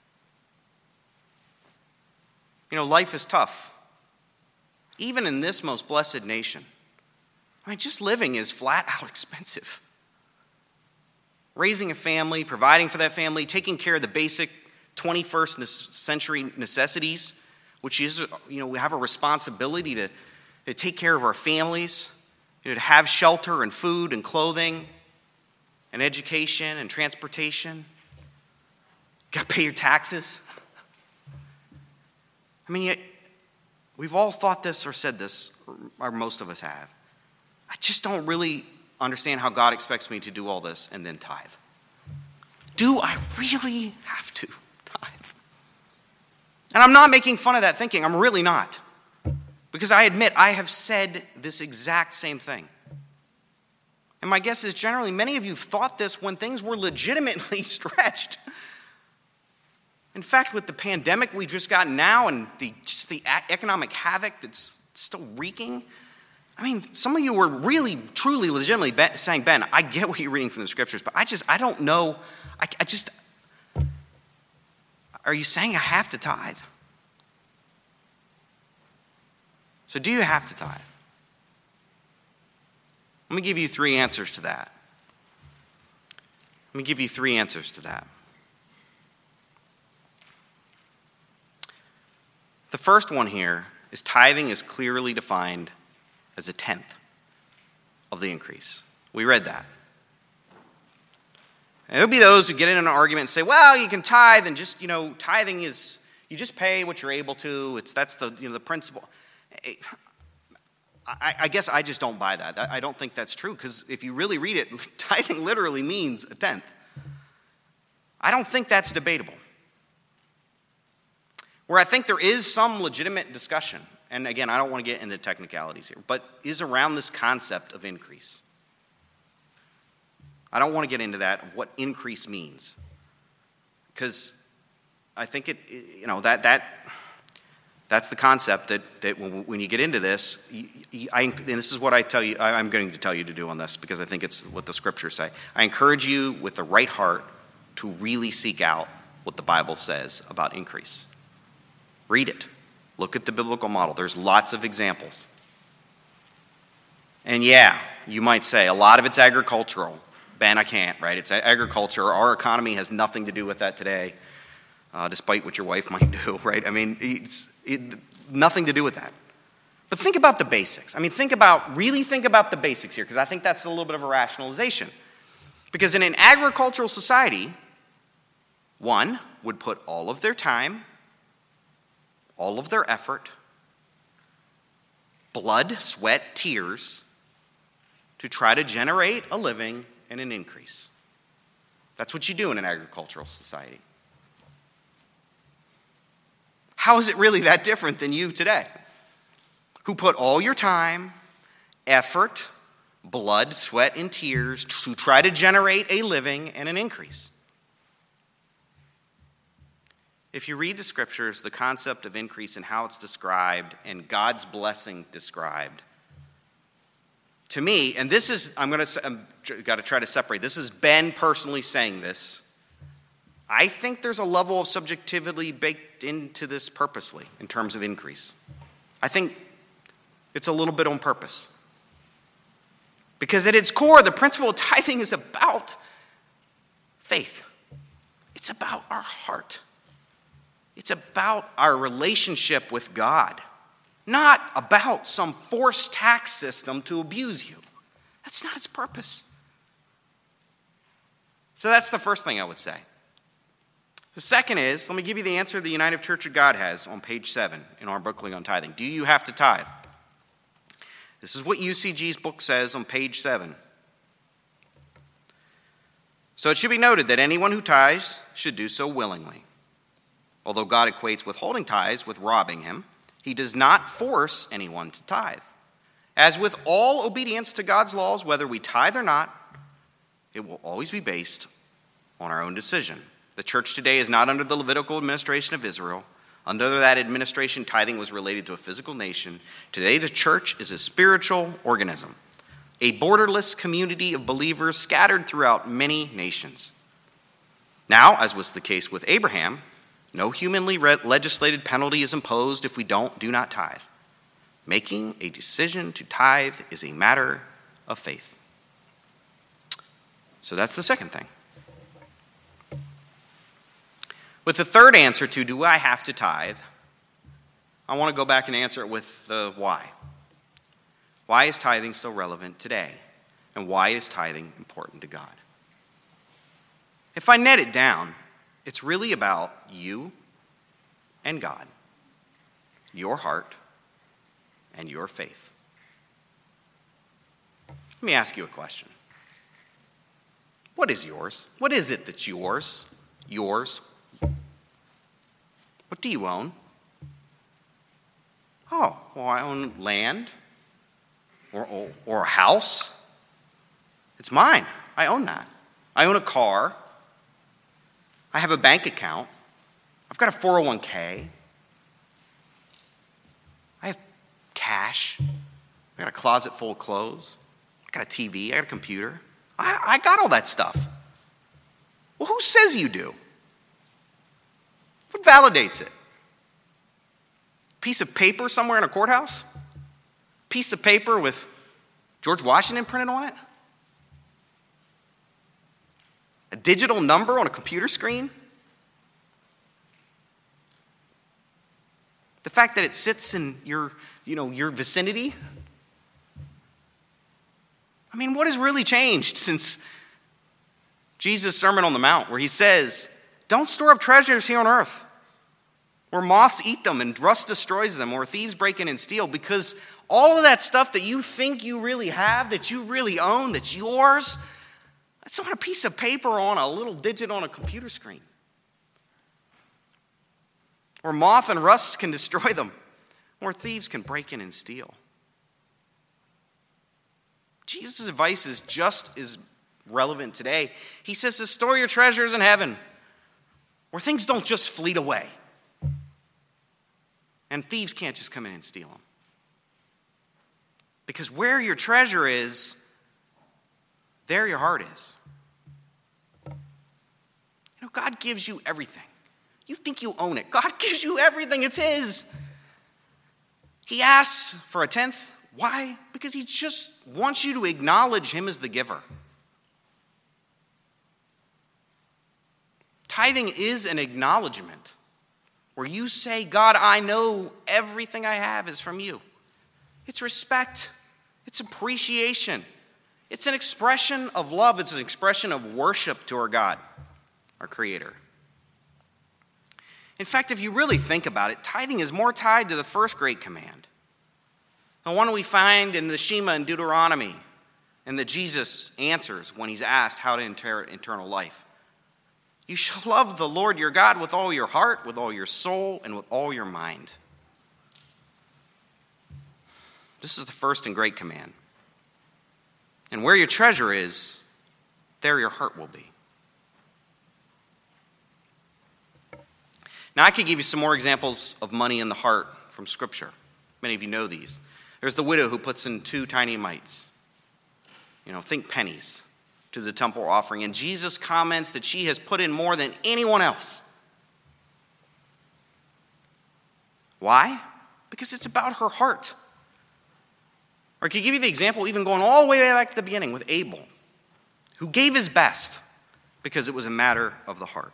S1: Life is tough. Even in this most blessed nation. Just living is flat out expensive. Raising a family, providing for that family, taking care of the basic 21st century necessities, which is, we have a responsibility to take care of our families, to have shelter and food and clothing and education and transportation. You got to pay your taxes. We've all thought this or said this, or most of us have. I just don't really understand how God expects me to do all this and then tithe. Do I really have to tithe? And I'm not making fun of that thinking. I'm really not. Because I admit I have said this exact same thing. And my guess is generally many of you thought this when things were legitimately stretched. In fact, with the pandemic we've just got now and the economic havoc that's still wreaking, some of you were really, truly, legitimately saying, Ben, I get what you're reading from the scriptures, but I don't know. Are you saying I have to tithe? So do you have to tithe? Let me give you three answers to that. The first one here is tithing is clearly defined as a tenth of the increase. We read that. And there'll be those who get in an argument and say, well, you can tithe and just, tithing is, you just pay what you're able to. That's the principle. I guess I just don't buy that. I don't think that's true because if you really read it, tithing literally means a tenth. I don't think that's debatable. Where I think there is some legitimate discussion, and again, I don't want to get into technicalities here, but is around this concept of increase. I don't want to get into that, of what increase means. Because I think that's the concept that when you get into this, and this is what I'm going to tell you to do on this, because I think it's what the scriptures say. I encourage you with the right heart to really seek out what the Bible says about increase. Read it. Look at the biblical model. There's lots of examples. And yeah, you might say a lot of it's agricultural. Ben, I can't, right? It's agriculture. Our economy has nothing to do with that today, despite what your wife might do, right? It's nothing to do with that. But think about the basics. Think about the basics here, because I think that's a little bit of a rationalization. Because in an agricultural society, one would put all of their time, all of their effort, blood, sweat, tears, to try to generate a living and an increase. That's what you do in an agricultural society. How is it really that different than you today? Who put all your time, effort, blood, sweat, and tears to try to generate a living and an increase. If you read the scriptures, the concept of increase and how it's described and God's blessing described, to me, and this is, I'm got to try to separate. This is Ben personally saying this. I think there's a level of subjectivity baked into this purposely in terms of increase. I think it's a little bit on purpose. Because at its core, the principle of tithing is about faith. It's about our heart. It's about our relationship with God, not about some forced tax system to abuse you. That's not its purpose. So that's the first thing I would say. The second is, let me give you the answer the United Church of God has on page 7 in our booklet on tithing. Do you have to tithe? This is what UCG's book says on page 7. So it should be noted that anyone who tithes should do so willingly. Although God equates withholding tithes with robbing him, he does not force anyone to tithe. As with all obedience to God's laws, whether we tithe or not, it will always be based on our own decision. The church today is not under the Levitical administration of Israel. Under that administration, tithing was related to a physical nation. Today, the church is a spiritual organism, a borderless community of believers scattered throughout many nations. Now, as was the case with Abraham, no humanly legislated penalty is imposed if we do not tithe. Making a decision to tithe is a matter of faith. So that's the second thing. With the third answer to, do I have to tithe? I want to go back and answer it with the why. Why is tithing so relevant today? And why is tithing important to God? If I net it down, it's really about you and God, your heart and your faith. Let me ask you a question. What is yours? What is it that's yours? Yours? What do you own? Oh, well, I own land or a house. It's mine. I own that. I own a car. I have a bank account. I've got a 401k. I have cash. I got a closet full of clothes. I got a TV. I got a computer. I got all that stuff. Well, who says you do? What validates it? Piece of paper somewhere in a courthouse? Piece of paper with George Washington printed on it? A digital number on a computer screen? The fact that it sits in your vicinity? I mean, what has really changed since Jesus' Sermon on the Mount, where he says, don't store up treasures here on earth, where moths eat them and rust destroys them, or thieves break in and steal, because all of that stuff that you think you really have, that you really own, that's yours, that's on a piece of paper on a little digit on a computer screen. Where moth and rust can destroy them, or thieves can break in and steal. Jesus' advice is just as relevant today. He says to store your treasures in heaven, where things don't just fleet away. And thieves can't just come in and steal them. Because where your treasure is, there your heart is. You know, God gives you everything. You think you own it. God gives you everything. It's his. He asks for a tenth. Why? Because he just wants you to acknowledge him as the giver. Tithing is an acknowledgement where you say, God, I know everything I have is from you. It's respect. It's appreciation. It's an expression of love. It's an expression of worship to our God, our Creator. In fact, if you really think about it, tithing is more tied to the first great command, the one we find in the Shema in Deuteronomy, and that Jesus answers when he's asked how to inherit eternal life. You shall love the Lord your God with all your heart, with all your soul, and with all your mind. This is the first and great command. And where your treasure is, there your heart will be. Now, I could give you some more examples of money in the heart from Scripture. Many of you know these. There's the widow who puts in 2 tiny mites. Think pennies to the temple offering. And Jesus comments that she has put in more than anyone else. Why? Because it's about her heart. Or I could give you the example even going all the way back to the beginning with Abel, who gave his best because it was a matter of the heart.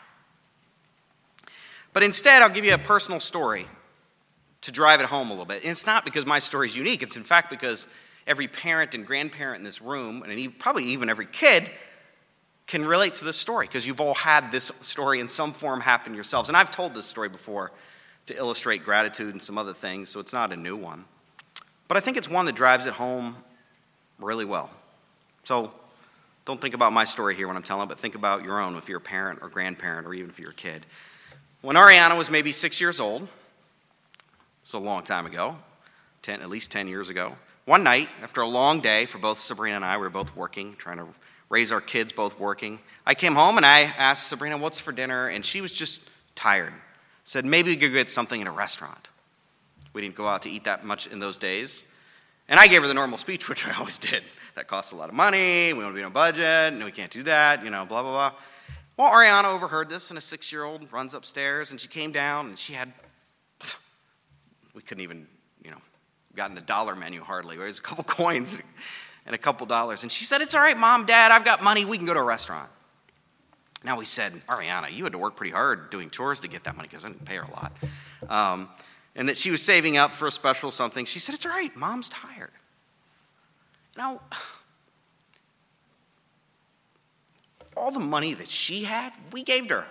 S1: But instead, I'll give you a personal story to drive it home a little bit. And it's not because my story is unique. It's in fact because every parent and grandparent in this room, and probably even every kid, can relate to this story because you've all had this story in some form happen yourselves. And I've told this story before to illustrate gratitude and some other things, so it's not a new one. But I think it's one that drives it home really well. So don't think about my story here when I'm telling it, but think about your own if you're a parent or grandparent or even if you're a kid. When Ariana was maybe 6 years old, it's a long time ago, at least 10 years ago, one night, after a long day for both Sabrina and I, we were both working, trying to raise our kids, both working. I came home and I asked Sabrina, what's for dinner? And she was just tired. said maybe we could get something in a restaurant. We didn't go out to eat that much in those days. And I gave her the normal speech, which I always did. That costs a lot of money. We want to be on a budget. And we can't do that. Blah, blah, blah. Well, Ariana overheard this, and a 6-year-old runs upstairs, and she came down, and she had, we couldn't even, gotten the dollar menu hardly. There was a couple coins and a couple dollars. And she said, "It's all right, Mom, Dad, I've got money. We can go to a restaurant." Now we said, "Ariana, you had to work pretty hard doing chores to get that money," because I didn't pay her a lot. And that she was saving up for a special something. She said, "It's all right, Mom's tired." All the money that she had, we gave to her.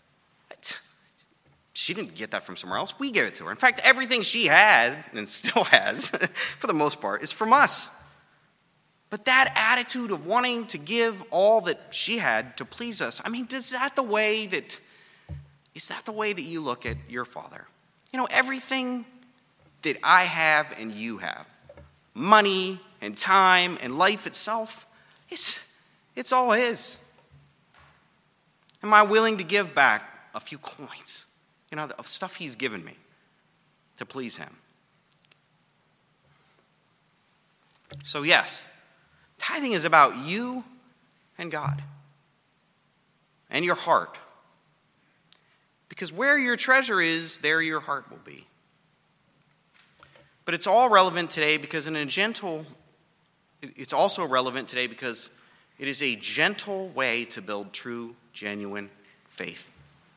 S1: She didn't get that from somewhere else. We gave it to her. In fact, everything she had, and still has, for the most part, is from us. But that attitude of wanting to give all that she had to please us, is that the way that you look at your Father? Everything that I have and you have, money and time and life itself, it's all His. Am I willing to give back a few coins, of stuff He's given me to please Him? So yes, tithing is about you and God and your heart. Because where your treasure is, there your heart will be. But it's all relevant today because it's also relevant today because it is a gentle way to build true, genuine faith.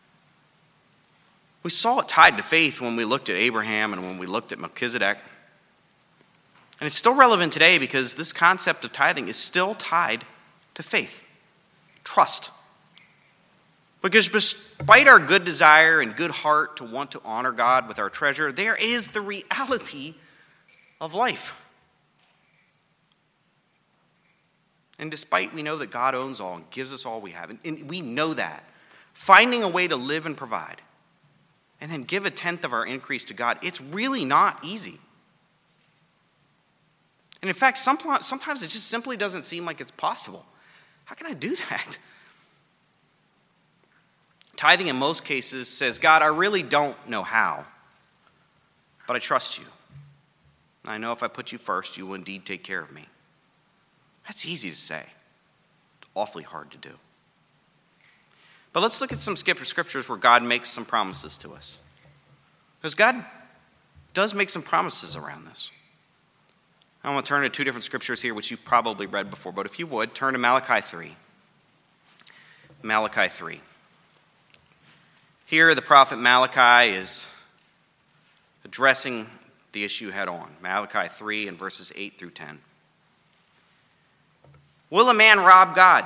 S1: We saw it tied to faith when we looked at Abraham and when we looked at Melchizedek. And it's still relevant today because this concept of tithing is still tied to faith, trust. Because despite our good desire and good heart to want to honor God with our treasure, there is the reality of life. And despite we know that God owns all and gives us all we have, and we know that, finding a way to live and provide, and then give 1/10 of our increase to God, it's really not easy. And in fact, sometimes it just simply doesn't seem like it's possible. How can I do that? Tithing in most cases says, "God, I really don't know how, but I trust you. I know if I put you first, you will indeed take care of me." That's easy to say. It's awfully hard to do. But let's look at some scriptures where God makes some promises to us. Because God does make some promises around this. I want to turn to 2 different scriptures here, which you've probably read before. But if you would, turn to Malachi 3. Malachi 3. Here, the prophet Malachi is addressing the issue head on. Malachi 3 and verses 8 through 10. Will a man rob God?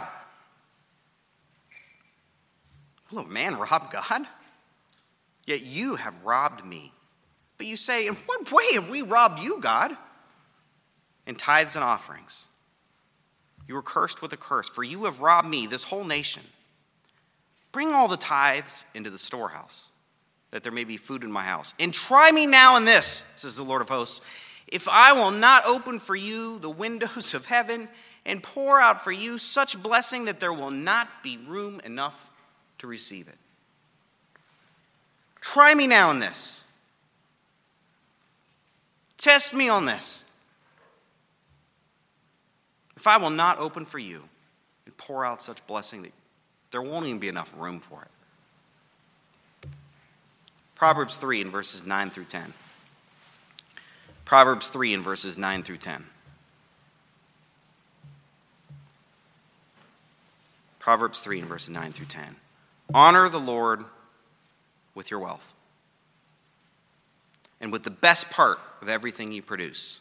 S1: Will a man rob God? Yet you have robbed me. But you say, "In what way have we robbed you, God?" In tithes and offerings. You are cursed with a curse, for you have robbed me, this whole nation. Bring all the tithes into the storehouse, that there may be food in my house. And try me now in this, says the Lord of hosts, if I will not open for you the windows of heaven and pour out for you such blessing that there will not be room enough to receive it. Try me now in this. Test me on this. If I will not open for you and pour out such blessing that there won't even be enough room for it. Proverbs 3 in verses 9 through 10. Proverbs 3 in verses 9 through 10. Proverbs 3 in verses 9 through 10. Honor the Lord with your wealth and with the best part of everything you produce.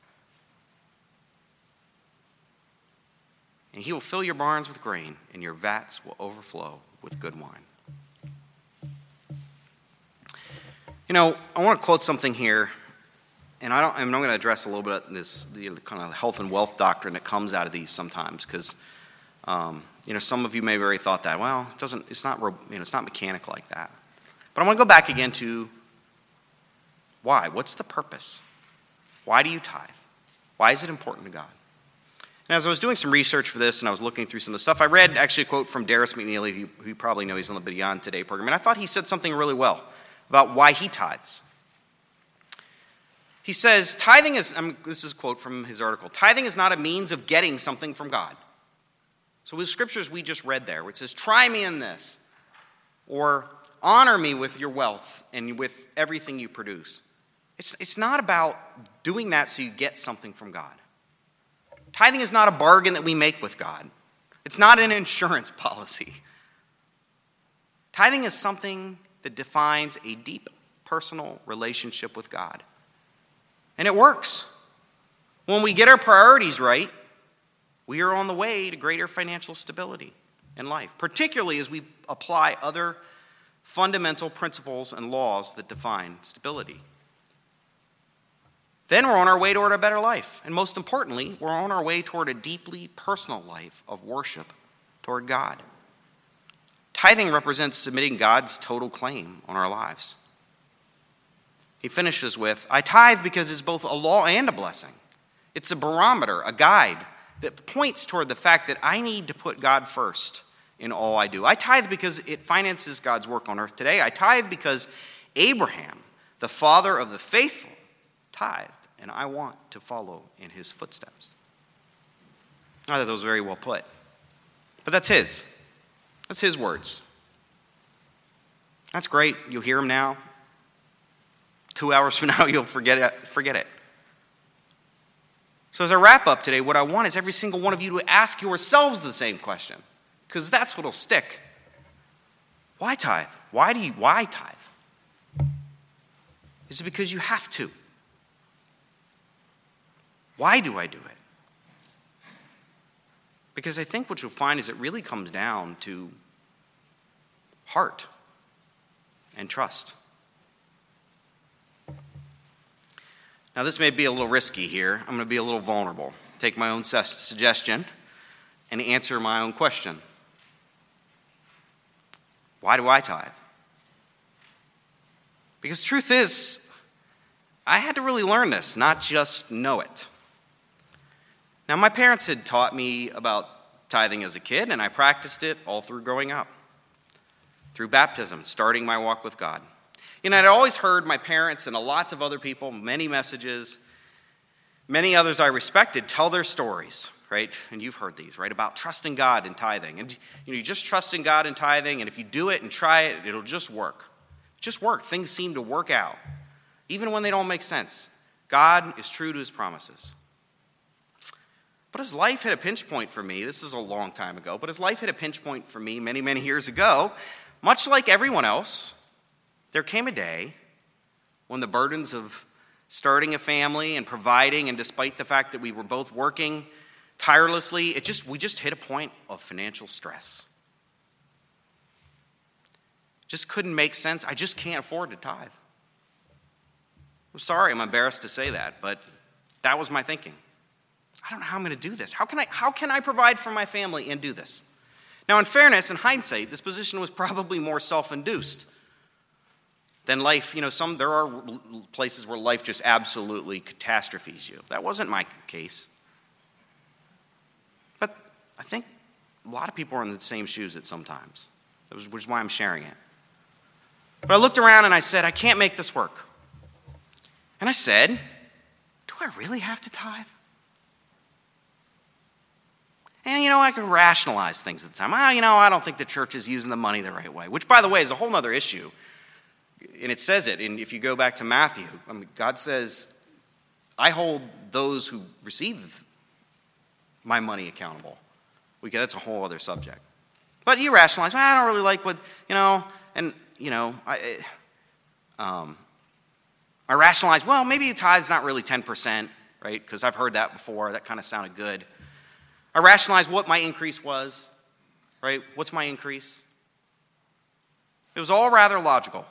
S1: And he will fill your barns with grain, and your vats will overflow with good wine. I want to quote something here, and I'm going to address a little bit this kind of health and wealth doctrine that comes out of these sometimes, because some of you may have already thought that. Well, it's not mechanical like that. But I want to go back again to why. What's the purpose? Why do you tithe? Why is it important to God? And as I was doing some research for this and I was looking through some of the stuff, I read actually a quote from Darris McNeely, who you probably know, he's on the Beyond Today program, and I thought he said something really well about why he tithes. He says, tithing is, this is a quote from his article, tithing is not a means of getting something from God. So with scriptures we just read there, where it says, try me in this, or honor me with your wealth and with everything you produce. It's not about doing that so you get something from God. Tithing is not a bargain that we make with God. It's not an insurance policy. Tithing is something that defines a deep personal relationship with God. And it works. When we get our priorities right, we are on the way to greater financial stability in life, particularly as we apply other fundamental principles and laws that define stability. Then we're on our way toward a better life. And most importantly, we're on our way toward a deeply personal life of worship toward God. Tithing represents submitting God's total claim on our lives. He finishes with, I tithe because it's both a law and a blessing. It's a barometer, a guide that points toward the fact that I need to put God first in all I do. I tithe because it finances God's work on earth today. I tithe because Abraham, the father of the faithful, tithed, and I want to follow in his footsteps. I thought that was very well put. But that's his. That's his words. That's great. You'll hear him now. 2 hours from now, you'll forget it. So as I wrap up today, what I want is every single one of you to ask yourselves the same question, because that's what'll stick. Why tithe? Why tithe? Is it because you have to? Why do I do it? Because I think what you'll find is it really comes down to heart and trust. Now, this may be a little risky here. I'm going to be a little vulnerable. Take my own suggestion and answer my own question. Why do I tithe? Because the truth is, I had to really learn this, not just know it. Now, my parents had taught me about tithing as a kid, and I practiced it all through growing up, through baptism, starting my walk with God. You know, I'd always heard my parents and lots of other people, many messages, many others I respected, tell their stories, right? And you've heard these, right? About trusting God and tithing. And you just trust in God and tithing, and if you do it and try it, it'll just work. Just work. Things seem to work out, even when they don't make sense. God is true to his promises. But as life hit a pinch point for me, this is a long time ago, but as life hit a pinch point for me many, many years ago, much like everyone else, there came a day when the burdens of starting a family and providing, and despite the fact that we were both working tirelessly, we just hit a point of financial stress. Just couldn't make sense. I just can't afford to tithe. I'm sorry, I'm embarrassed to say that, but that was my thinking. I don't know how I'm going to do this. How can I provide for my family and do this? Now, in fairness, in hindsight, this position was probably more self-induced than life. There are places where life just absolutely catastrophes you. That wasn't my case. But I think a lot of people are in the same shoes at some times, which is why I'm sharing it. But I looked around and I said, I can't make this work. And I said, do I really have to tithe? And, I could rationalize things at the time. I don't think the church is using the money the right way, which, by the way, is a whole other issue. And it says it, and if you go back to Matthew, God says, I hold those who receive my money accountable. That's a whole other subject. But you rationalize, I don't really like what, I rationalize, well, maybe the tithe's not really 10%, right? Because I've heard that before. That kind of sounded good. I rationalized what my increase was, right? What's my increase? It was all rather logical.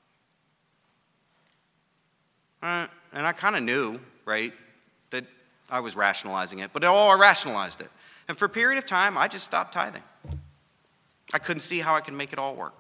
S1: And I kind of knew, right, that I was rationalizing it, but I rationalized it. And for a period of time, I just stopped tithing. I couldn't see how I could make it all work.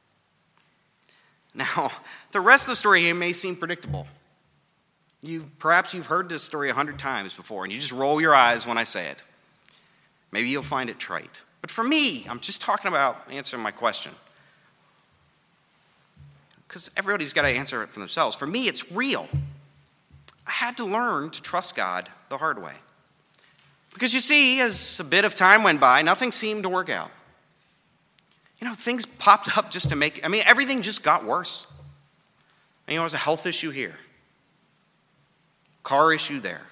S1: Now, the rest of the story here may seem predictable. Perhaps you've heard this story 100 times before, and you just roll your eyes when I say it. Maybe you'll find it trite. But for me, I'm just talking about answering my question. because everybody's got to answer it for themselves. For me, it's real. I had to learn to trust God the hard way. Because you see, as a bit of time went by, nothing seemed to work out. Things popped up just to everything just got worse. And, there was a health issue here. Car issue there.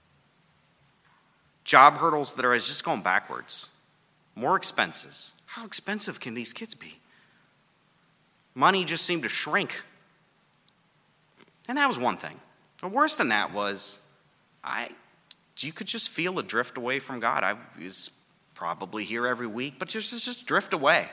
S1: Job hurdles that are just going backwards. More expenses. How expensive can these kids be? Money just seemed to shrink. And that was one thing. But worse than that was, you could just feel a drift away from God. I was probably here every week, but just drift away.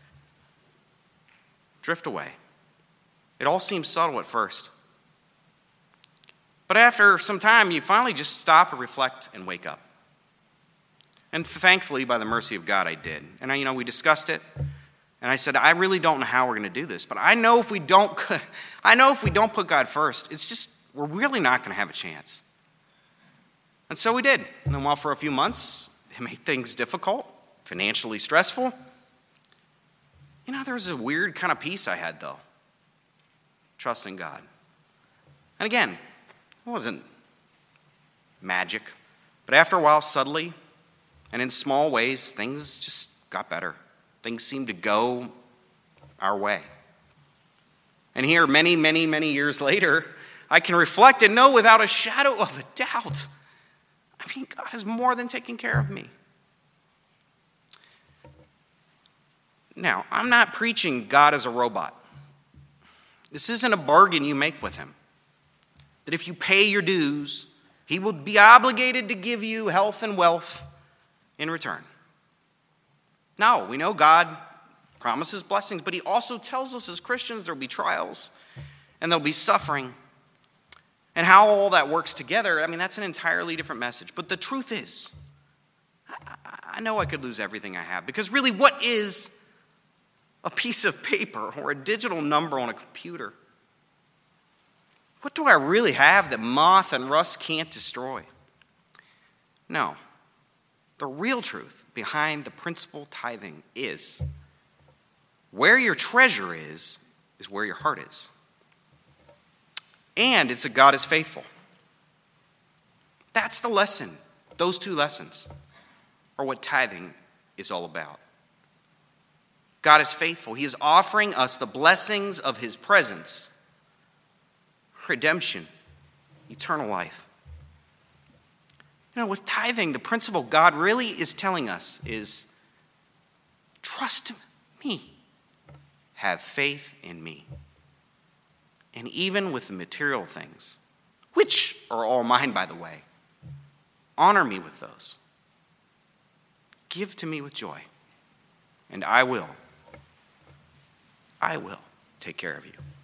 S1: Drift away. It all seems subtle at first. But after some time, you finally just stop and reflect and wake up. And thankfully, by the mercy of God, I did. And we discussed it. And I said, I really don't know how we're going to do this, but I know if we don't put God first, we're really not going to have a chance. And so we did. And then for a few months, it made things difficult, financially stressful. There was a weird kind of peace I had, though, trusting God. And again, it wasn't magic. But after a while, subtly, and in small ways, things just got better. Things seemed to go our way. And here, many, many, many years later, I can reflect and know without a shadow of a doubt, God has more than taken care of me. Now, I'm not preaching God as a robot. This isn't a bargain you make with him. That if you pay your dues, he will be obligated to give you health and wealth in return. No, we know God promises blessings, but he also tells us as Christians there will be trials and there'll be suffering. And how all that works together, that's an entirely different message. But the truth is, I know I could lose everything I have, because really, what is a piece of paper or a digital number on a computer? What do I really have that moth and rust can't destroy? No. The real truth behind the principle tithing is where your treasure is where your heart is. And it's that God is faithful. That's the lesson. Those two lessons are what tithing is all about. God is faithful. He is offering us the blessings of his presence, redemption, eternal life. With tithing, the principle God really is telling us is, trust me, have faith in me. And even with the material things, which are all mine, by the way, honor me with those. Give to me with joy, and I will take care of you.